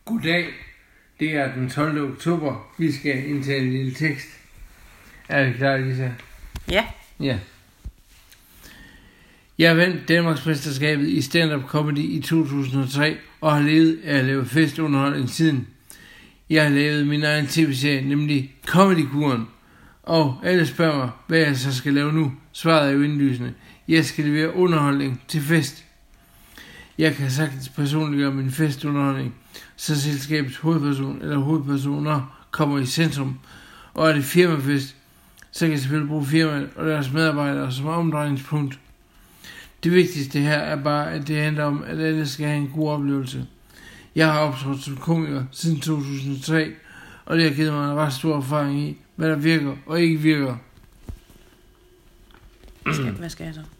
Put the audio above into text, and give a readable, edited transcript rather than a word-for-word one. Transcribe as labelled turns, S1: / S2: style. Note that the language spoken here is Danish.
S1: Goddag. Det er den 12. oktober. Vi skal indtale en lille tekst. Er vi klar, Lisa?
S2: Ja.
S1: Ja. Jeg vandt Danmarksmesterskabet i stand-up comedy i 2003 og har levet af at lave festunderholdning siden. Jeg har lavet min egen tv-serie, nemlig Comedykuren. Og alle spørger mig, hvad jeg så skal lave nu. Svaret er jo indlysende. Jeg skal levere underholdning til fest. Jeg kan sagtens personliggøre min festunderholdning, så selskabets hovedperson eller hovedpersoner kommer i centrum. Og er det firmafest, så kan jeg selvfølgelig bruge firmaet og deres medarbejdere som omdrejningspunkt. Det vigtigste her er bare, at det handler om, at alle skal have en god oplevelse. Jeg har optrådt som komiker siden 2003, og det har givet mig en ret stor erfaring i, hvad der virker og ikke virker.
S2: Hvad skal jeg så?